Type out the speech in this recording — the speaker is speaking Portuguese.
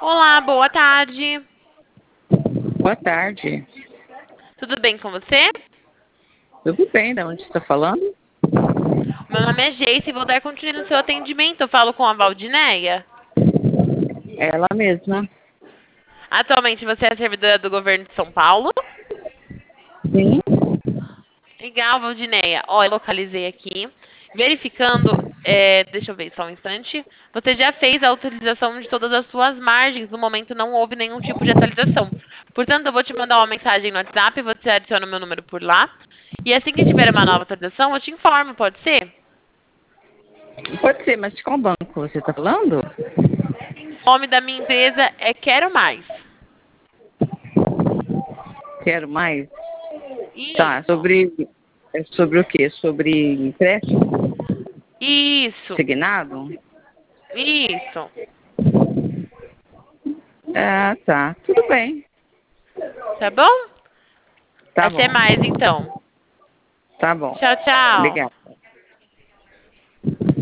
Olá, boa tarde. Boa tarde. Tudo bem com você? Tudo bem? Da onde você está falando? Meu nome é Geice e vou dar continuidade no seu atendimento. Eu falo com a Valdineia. Ela mesma. Atualmente você é servidora do governo de São Paulo? Sim. Legal, Valdineia. Ó, eu localizei aqui. Verificando, deixa eu ver só um instante. Você já fez a utilização de todas as suas margens. No momento não houve nenhum tipo de atualização. Portanto, eu vou te mandar uma mensagem no WhatsApp, você adiciona o meu número por lá. E assim que tiver uma nova atualização, eu te informo, pode ser? Pode ser, mas de qual banco você está falando? O nome da minha empresa é Quero Mais. Quero mais. Tá, Isso. sobre o quê? Sobre empréstimo Isso. signado? Isso. Ah, tá. Tudo bem. Tá bom? Tá Até bom. mais, então. Tá bom. Tchau, tchau. Obrigada.